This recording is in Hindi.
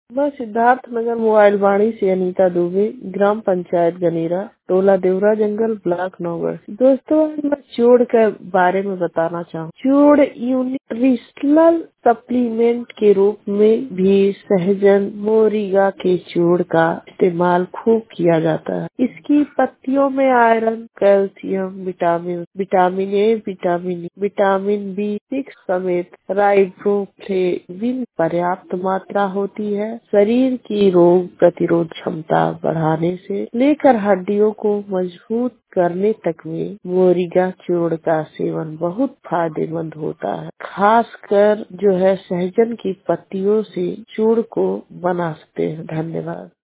मैं सिद्धार्थ नगर मोबाइल वाणी से अनीता दुबे, ग्राम पंचायत गनेरा, टोला देवरा जंगल, ब्लॉक नौगढ़। दोस्तों, आज मैं चूड़ के बारे में बताना चाहूँ। चूड़ न्यूट्रिशनल सप्लीमेंट के रूप में भी सहजन मोरिंगा के चूड़ का इस्तेमाल खूब किया जाता है। इसकी पत्तियों में iron, calcium, vitamin A, vitamin B6 समेत राइबोफ्लेविन पर्याप्त मात्रा होती है। शरीर की रोग प्रतिरोध क्षमता बढ़ाने से लेकर हड्डियों को मजबूत करने तक में मोरिंगा चूर्ण का सेवन बहुत फायदेमंद होता है। खासकर जो है सहजन की पत्तियों से चूर्ण को बना सकते हैं। धन्यवाद।